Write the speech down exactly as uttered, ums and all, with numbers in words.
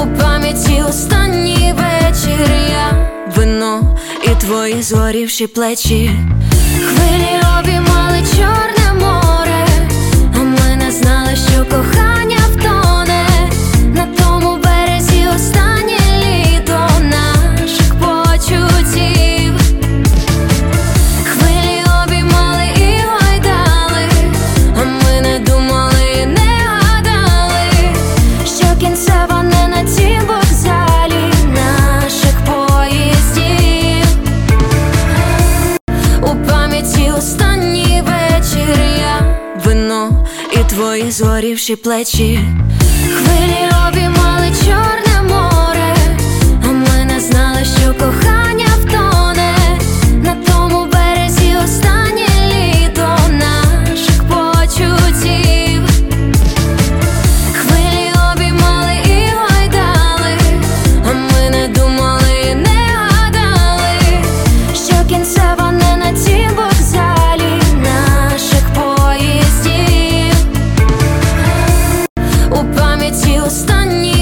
У пам'яті останній вечір, я, вино і твої згорівші плечі. Хвилі обіймали Чорне море, а ми не знали, що кохання втоне. На тому березі останнє літо наших почуттів. Хвилі обіймали і гойдали, а ми не думали і не гадали, що кінцева не на тім вокзалі наших поїздів. У пам'яті останній вечір, я, вино і твої згорівші плечі. Хвилі обіймали Чорне море, а ми не знали, що кохання втоне. На тому березі останнє літо наших почуттів. Хвилі обіймали і гойдали, а ми не думали і не гадали, що кінцева не на тім вокзалі наших поїздів. У пам'яті останній